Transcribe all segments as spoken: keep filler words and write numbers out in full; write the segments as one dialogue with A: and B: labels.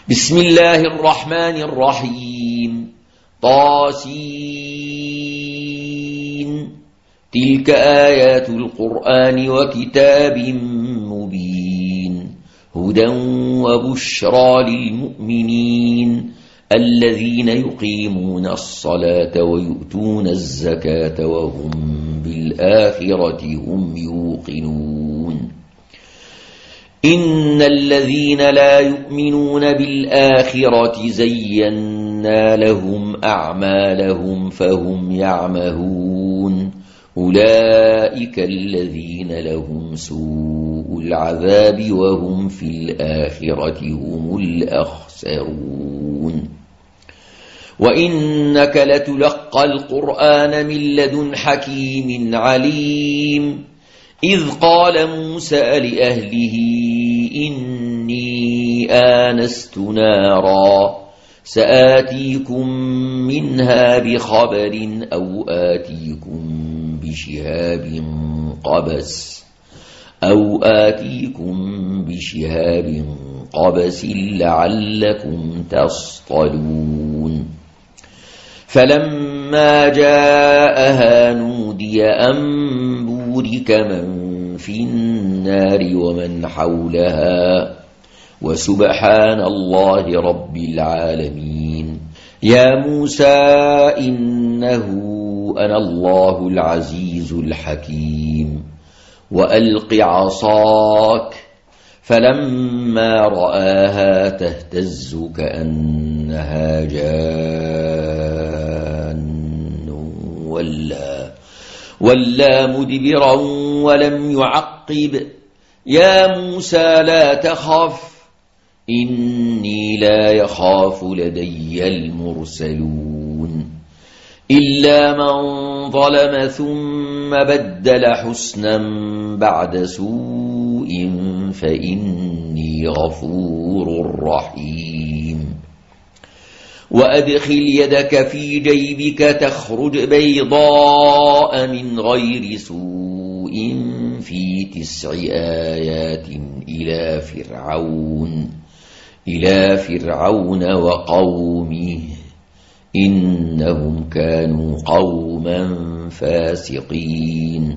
A: بسم الله الرحمن الرحيم طاسين تلك آيات القرآن وكتاب مبين هدى وبشرى للمؤمنين الذين يقيمون الصلاة ويؤتون الزكاة وهم بالآخرة هم يوقنون إن الذين لا يؤمنون بالآخرة زينا لهم أعمالهم فهم يعمهون أولئك الذين لهم سوء العذاب وهم في الآخرة هم الأخسرون وإنك لتلقى القرآن من لدن حكيم عليم إذ قال موسى لأهله إني آنست نارا سآتيكم منها بخبر أو آتيكم بشهاب قبس أو آتيكم بشهاب قبس لعلكم تصطلون فلما جاءها نودي أن بورك من في النار ومن حولها وسبحان الله رب العالمين يا موسى إنه أنا الله العزيز الحكيم وألق عصاك فلما رآها تهتز كأنها جان ولا ولا مدبرا ولم يعقب يا موسى لا تخف إني لا يخاف لدي المرسلون إلا من ظلم ثم بدل حسنا بعد سوء فإني غفور رحيم وأدخل يدك في جيبك تخرج بيضاء من غير سوء في تسع آيات إلى فرعون إلى فرعون وقومه إنهم كانوا قوما فاسقين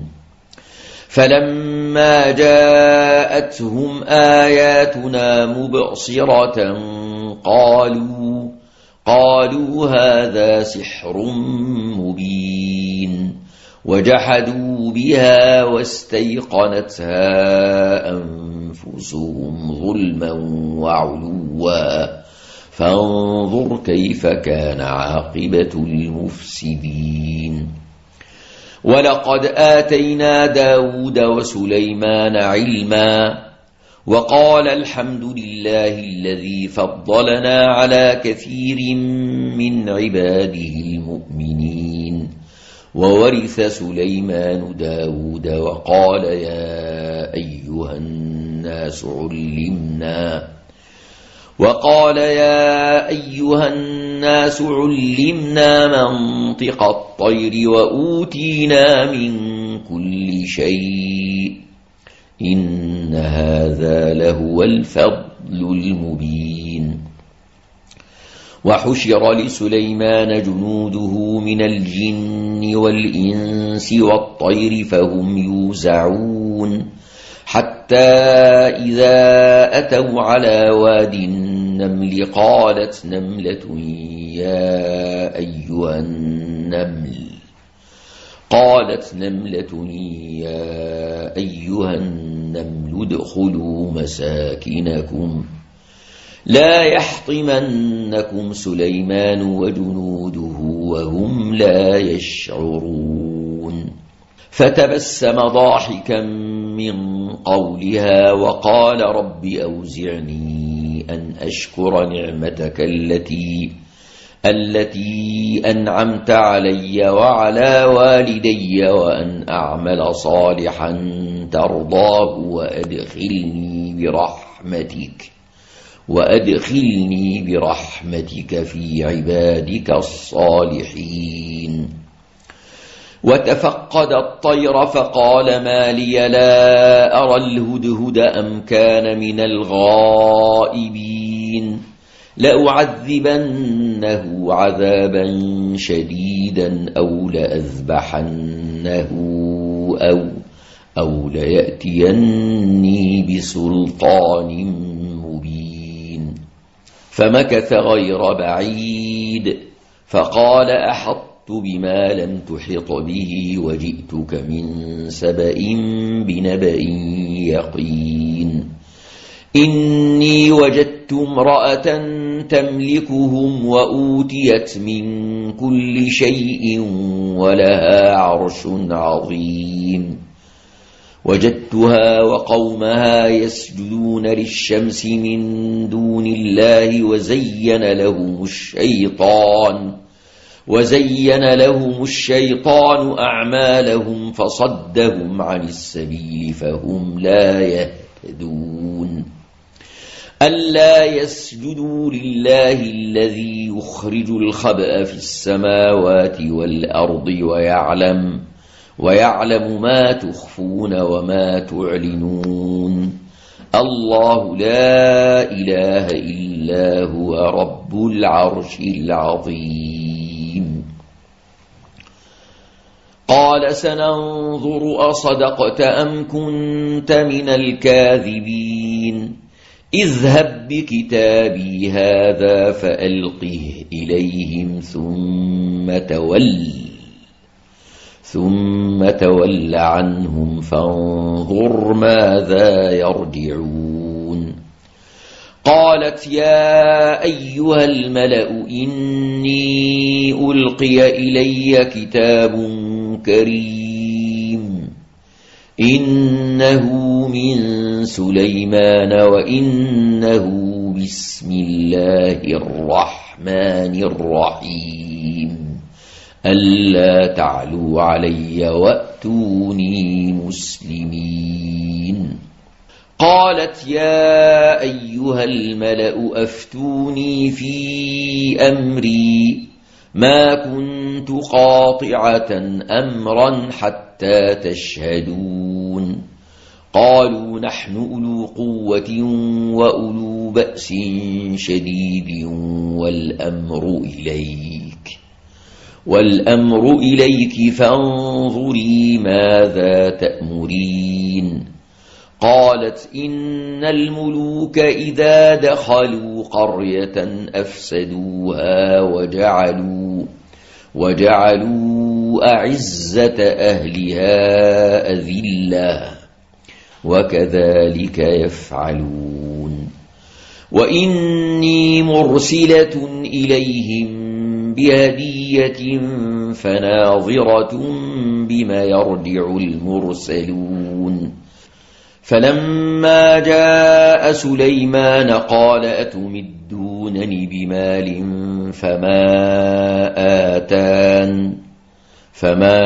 A: فلما جاءتهم آياتنا مبصرة قالوا قالوا هذا سحر مبين وجحدوا بها واستيقنتها أنفسهم ظلما وعلوا فانظر كيف كان عاقبة المفسدين ولقد آتينا داود وسليمان علما وقال الحمد لله الذي فضلنا على كثير من عباده المؤمنين وورث سليمان داود وقال يا أيها الناس علمنا وقال يا أيها الناس علمنا منطق الطير وأوتينا من كل شيء إن هذا لهو الفضل المبين وحشر لسليمان جنوده من الجن والإنس والطير فهم يوزعون حتى إذا أتوا على واد النمل قالت نملة يا أيها النمل قالت نملة يا أيها النمل ادخلوا مساكنكم لا يحطمنكم سليمان وجنوده وهم لا يشعرون فتبسم ضاحكا من قولها وقال رب أوزعني أن أشكر نعمتك التي التي أنعمت علي وعلى والدي وأن أعمل صالحا ترضاه وأدخلني برحمتك وأدخلني برحمتك في عبادك الصالحين وتفقد الطير فقال ما لي لا أرى الهدهد أم كان من الغائبين لأعذبنه عذابا شديدا أو لأذبحنه أو, أو ليأتيني بسلطان مبين. فمكث غير بعيد فقال أحطت بما لم تحط به وجئتك من سبأ بنبأ يقين. إني وجدت امرأة تملكهم وأوتيت من كل شيء ولها عرش عظيم. وجدتها وقومها يسجدون للشمس من دون الله وزين لهم الشيطان وزين لهم الشيطان أعمالهم فصدهم عن السبيل فهم لا يهتدون. ألا يسجدوا لله الذي يخرج الخبأ في السماوات والأرض ويعلم ويعلم ما تخفون وما تعلنون. الله لا إله إلا هو رب العرش العظيم. قال سننظر أصدقت أم كنت من الكاذبين. اذهب بكتابي هذا فألقه إليهم ثم تول ثم تول عنهم فانظر ماذا يرجعون. قالت يا أيها الملأ إني ألقي إلي كتاب كريم إنه من سليمان وإنه بسم الله الرحمن الرحيم ألا تعلوا علي وأتوني مسلمين. قالت يا أيها الملأ أفتوني في أمري ما كنت قاطعة أمرا حتى تشهدون. قالوا نحن أولو قوة وأولو بأس شديد والأمر إليك والأمر إليك فانظري ماذا تأمرين. قالت إن الملوك إذا دخلوا قرية أفسدوها وجعلوا وجعلوا أعزة أهلها أذلة وكذلك يفعلون. وإني مرسلة إليهم بهدية فناظرة بما يرجع المرسلون. فلما جاء سليمان قال أتمدونني بمال فما آتان فما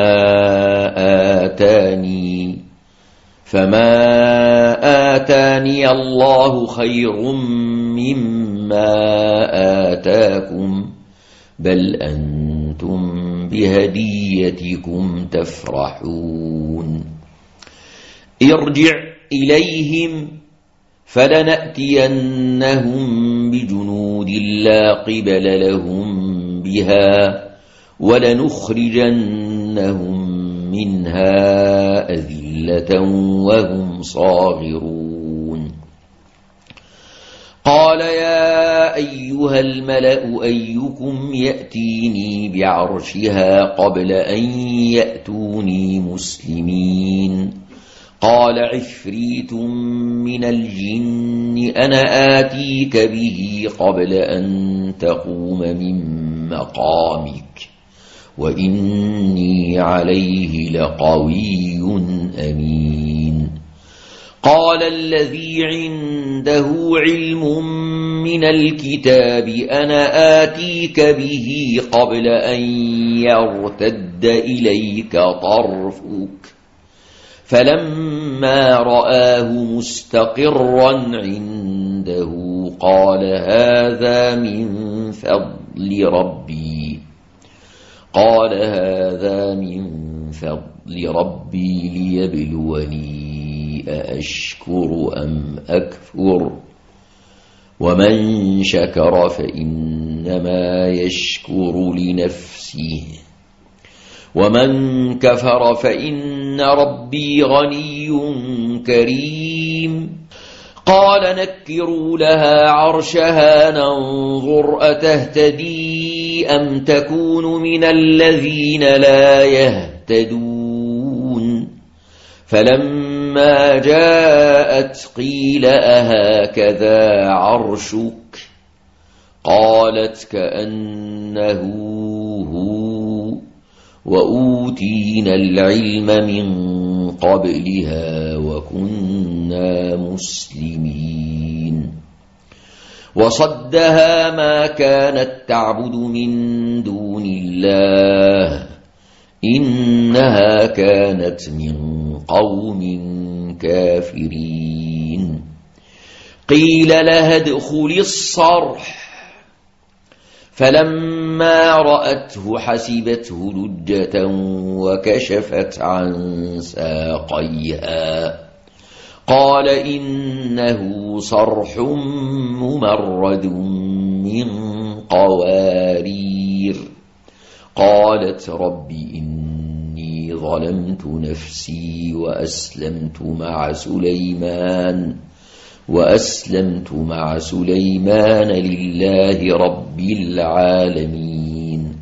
A: آتاني فما آتاني الله خير مما آتاكم بل أنتم بهديتكم تفرحون. ارجع إليهم فلنأتينهم بجنود لا قبل لهم بها ولنخرجنهم منها أذلة وهم صاغرون. قال يا أيها الملأ أيكم يأتيني بعرشها قبل أن يأتوني مسلمين. قال عفريت من الجن أنا آتيك به قبل أن تقوم من مقامك وإني عليه لقوي أمين. قال الذي عنده علم من الكتاب أنا آتيك به قبل أن يرتد إليك طرفك فلما رآه مستقرا عنده قال هذا من فضل ربي قال هذا من فضل ربي ليبلوني أأشكر أم أكفر ومن شكر فإنما يشكر لنفسه ومن كفر فإن ربي غني كريم قال نكروا لها عرشها ننظر أتهتدي أم تكون من الذين لا يهتدون فلما جاءت قيل أهكذا عرشك قالت كأنه هو وأوتينا العلم من قبلها وكنا مسلمين وصدها ما كانت تعبد من دون الله إنها كانت من قوم كافرين قيل لها ادخل الصرح فلما رأته حسبته لجة وكشفت عن ساقيها قال إنه صرح ممرد من قوارير قالت رب إني ظلمت نفسي وأسلمت مع سليمان وأسلمت مع سليمان لله رب العالمين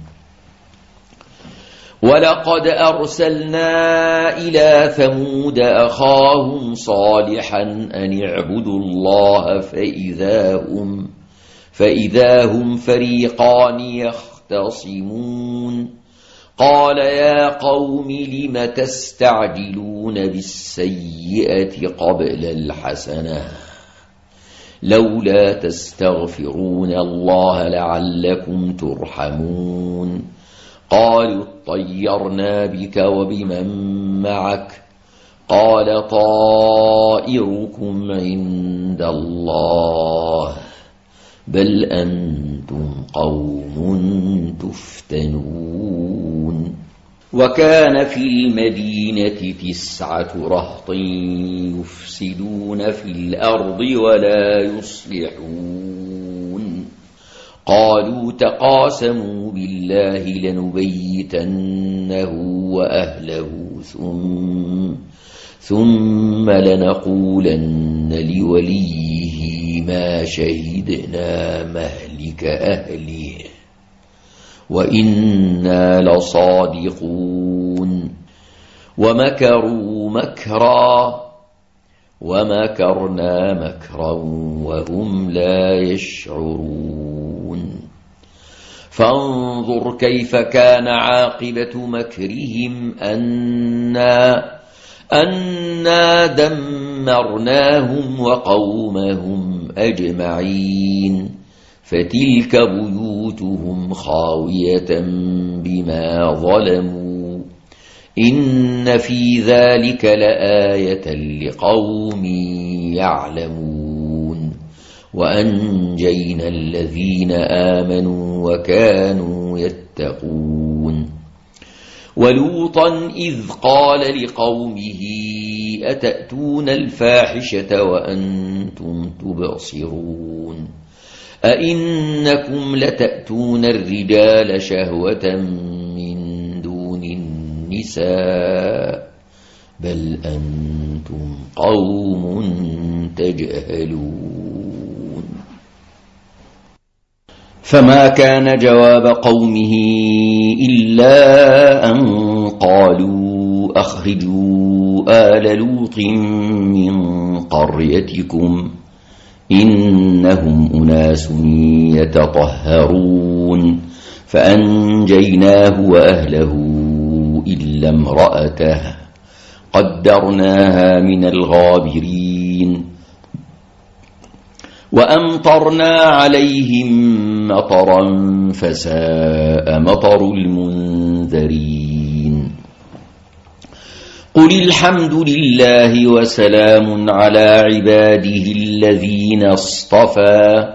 A: ولقد أرسلنا إلى ثمود أخاهم صالحا أن اعبدوا الله فإذا هم, فإذا هم فريقان يختصمون قال يا قوم لم تستعجلون بالسيئة قبل الحسنة لولا تستغفرون الله لعلكم ترحمون قالوا اطيرنا بك وبمن معك قال طائركم عند الله بل أنتم قوم تفتنون وكان في المدينة تسعة رهط يفسدون في الأرض ولا يصلحون قالوا تقاسموا بالله لنبيتنه وأهله ثم, ثم لنقولن لوليه ما شهدنا مهلك أهله وإنا لصادقون ومكروا مكرا ومكرنا مكرا وهم لا يشعرون فانظر كيف كان عاقبة مكرهم أنا, أنا دمرناهم وقومهم أجمعين فتلك بيوتهم خاوية بما ظلموا إن في ذلك لآية لقوم يعلمون وأنجينا الذين آمنوا وكانوا يتقون ولوطا إذ قال لقومه أتأتون الفاحشة وأنتم تبصرون أئنكم لتأتون الرجال شهوة من دون النساء بل أنتم قوم تجهلون فما كان جواب قومه إلا أن قالوا أخرجوا آل لوط من قريتكم إنهم أناس يتطهرون فأنجيناه وأهله إلا امرأته قدرناها من الغابرين وأمطرنا عليهم مطرا فساء مطر المنذرين قل الحمد لله وسلام على عباده الذين اصطفى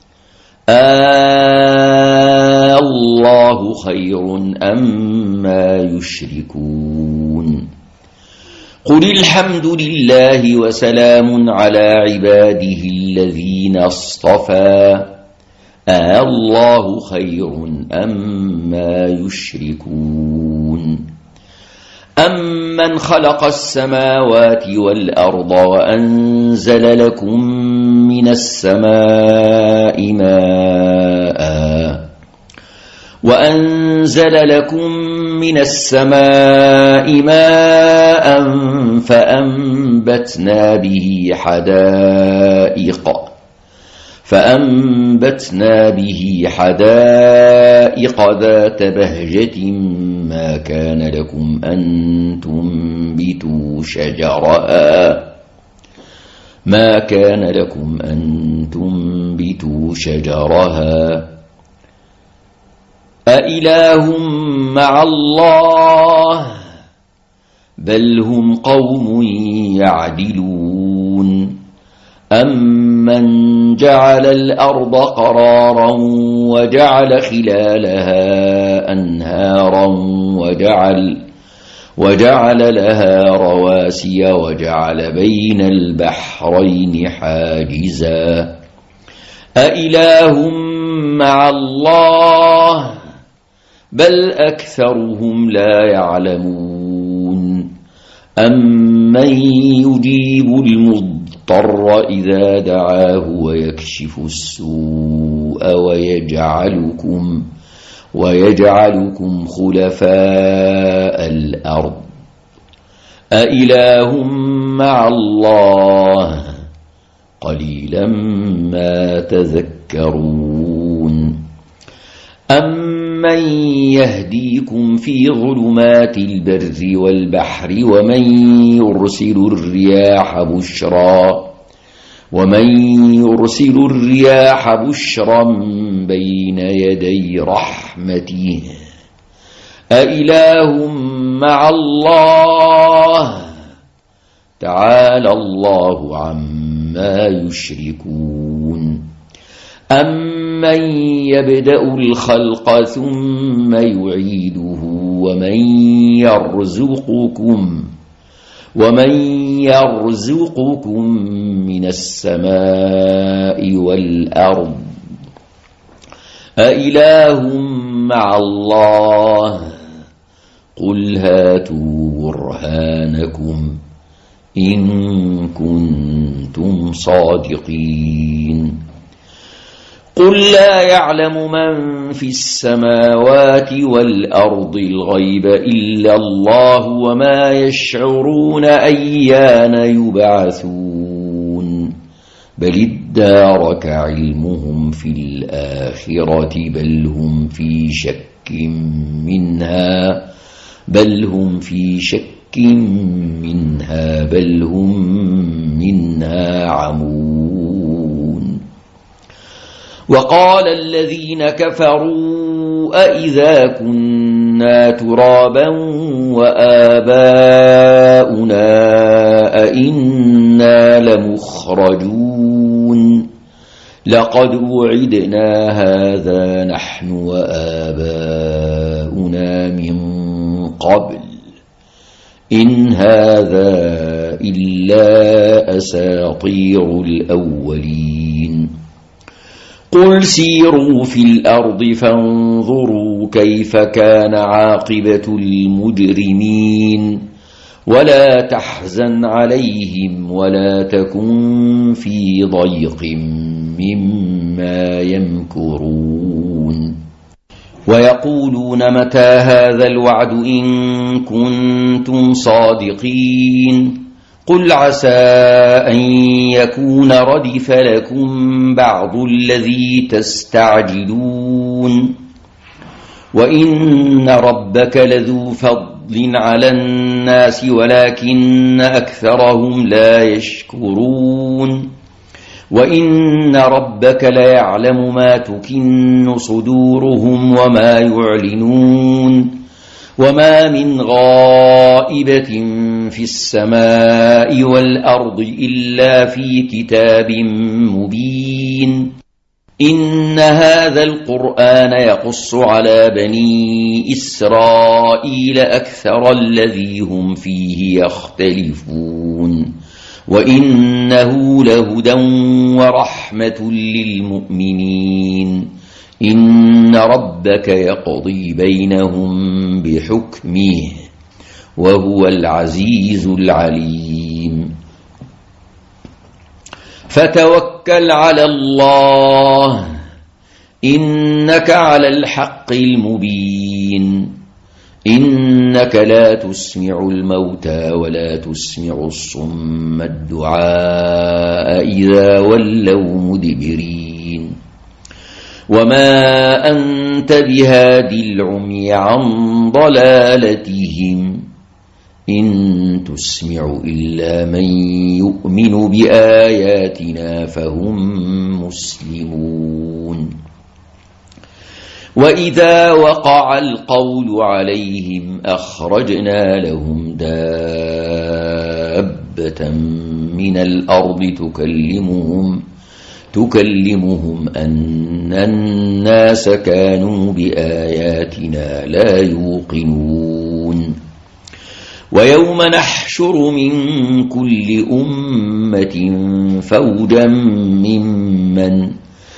A: آه الله خير أما يشركون قل الحمد لله وسلام على عباده الذين اصطفى آه الله خير أما يشركون أمن خلق السماوات والأرض وأنزل لكم من السماء ماء وأنزل لكم من السماء ماء فأنبتنا به حدائق فأنبتنا به حدائق ذات بهجة ما كان لكم أن تنبتوا شجرها ما كان لكم أن تنبتوا شجرها أإله مع الله بل هم قوم يعدلون أمن جعل الأرض قرارا وجعل خلالها أنهارا وجعل وجعل لها رواسي وجعل بين البحرين حاجزا أإله مع الله بل أكثرهم لا يعلمون أمن يجيب المضطر إذا دعاه ويكشف السوء ويجعلكم ويجعلكم خلفاء الأرض أإله مع الله قليلا ما تذكرون أمن يهديكم في ظلمات البر والبحر ومن يرسل الرياح بشرا ومن يرسل الرياح بشرا بين يدي رحمته أإله مع الله تعالى الله عما يشركون أمن يبدأ الخلق ثم يعيده ومن يرزقكم ومن يرزقكم من السماء والأرض أإله مع الله قل هاتوا برهانكم إن كنتم صادقين قل لا يعلم من في السماوات والأرض الغيب إلا الله وما يشعرون أيان يبعثون بل ادارك علمهم في الآخرة بل هم في شك منها بل هم في شك منها بل هم منها عمون وقال الذين كفروا أئذا كنا ترابا وآباؤنا أئنا لمخرجون لقد وعدنا هذا نحن وآباؤنا من قبل إن هذا إلا أساطير الأولين قل سيروا في الأرض فانظروا كيف كان عاقبة المجرمين ولا تحزن عليهم ولا تكن في ضيق مما يمكرون ويقولون متى هذا الوعد إن كنتم صادقين قل عسى أن يكون ردف لكم بعض الذي تستعجلون وإن ربك لذو فضل على الناس ولكن أكثرهم لا يشكرون وإن ربك ليعلم ما تكن صدورهم وما يعلنون وما من غائبة في السماء والأرض إلا في كتاب مبين إن هذا القرآن يقص على بني إسرائيل أكثر الذي هم فيه يختلفون وإنه لهدى ورحمة للمؤمنين إن ربك يقضي بينهم بحكمه وهو العزيز العليم فتوكل على الله إنك على الحق المبين إنك لا تسمع الموتى ولا تسمع الصم الدعاء إذا ولوا مدبرين وما أنت بهادي العمي عن ضلالتهم إن تسمع إلا من يؤمن بآياتنا فهم مسلمون وإذا وقع القول عليهم أخرجنا لهم دابة من الأرض تكلمهم تكلمهم أن الناس كانوا بآياتنا لا يوقنون ويوم نحشر من كل أمة فوجا ممن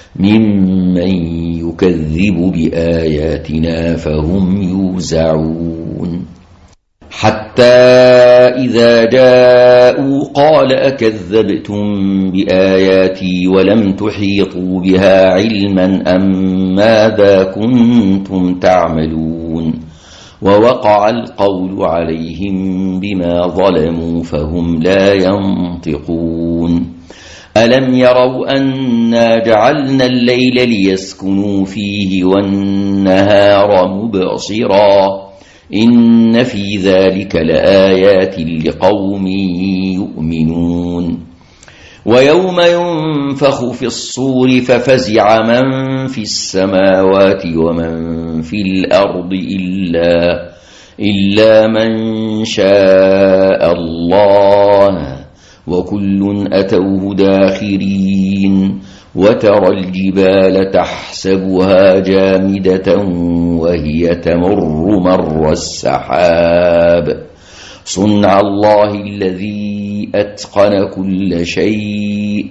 A: ممن يكذب بآياتنا فهم يوزعون حتى إذا جاءوا قال أكذبتم بآياتي ولم تحيطوا بها علما أم ماذا كنتم تعملون ووقع القول عليهم بما ظلموا فهم لا ينطقون ألم يروا أنا جعلنا الليل ليسكنوا فيه والنهار مبصرا إن في ذلك لآيات لقوم يؤمنون ويوم ينفخ في الصور ففزع من في السماوات ومن في الأرض إلا, إلا من شاء الله وكل أتوه داخرين وترى الجبال تحسبها جامدة وهي تمر مر السحاب صنع الله الذي أتقن كل شيء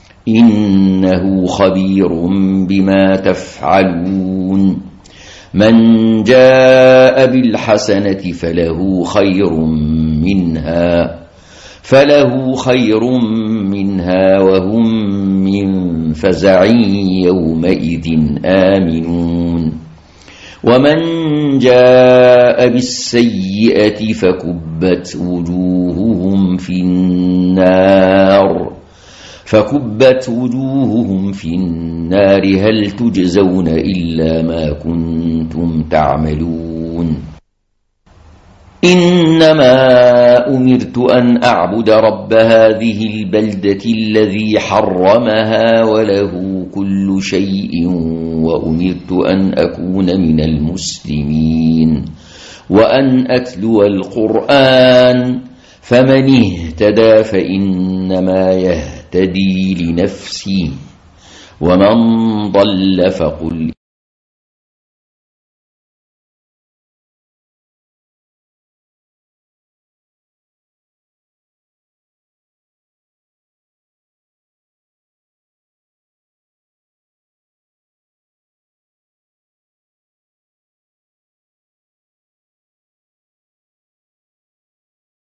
A: إنه خبير بما تفعلون من جاء بالحسنة فله خير منها فله خير منها وهم من فزع يومئذ آمنون ومن جاء بالسيئة فكبت وجوههم في النار فكبت وجوههم في النار هل تجزون إلا ما كنتم تعملون إنما أمرت أن أعبد رب هذه البلدة الذي حرمها وله كل شيء وأمرت أن أكون من المسلمين وأن أتلو القرآن فمن اهتدى فإنما يهتدي لنفسه ومن ضل فقل